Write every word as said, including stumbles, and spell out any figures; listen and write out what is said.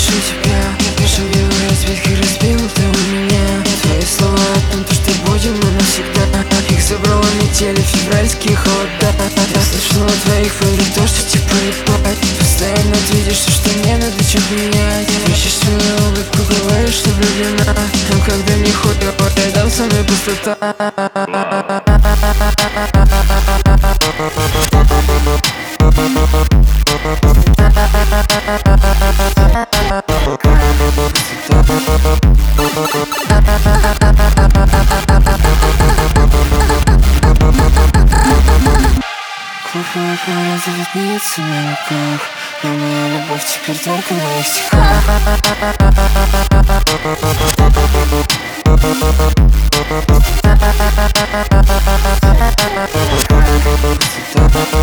прошу тебя, чтобы разбить и разбил ты у меня. Твои слова о том, что будем мы навсегда, их забрала метели, февральские холода. Я слышала о твоих фаворит, то, что типа ебать. Постоянно видишь, что мне надо что-то менять. Ищешь свою улыбку, говоришь, что влюблена, но когда мне хуёво, рядом со мной пустота. Глухая хвоя заведнется на руках, но моя любовь теперь только в моих стихах.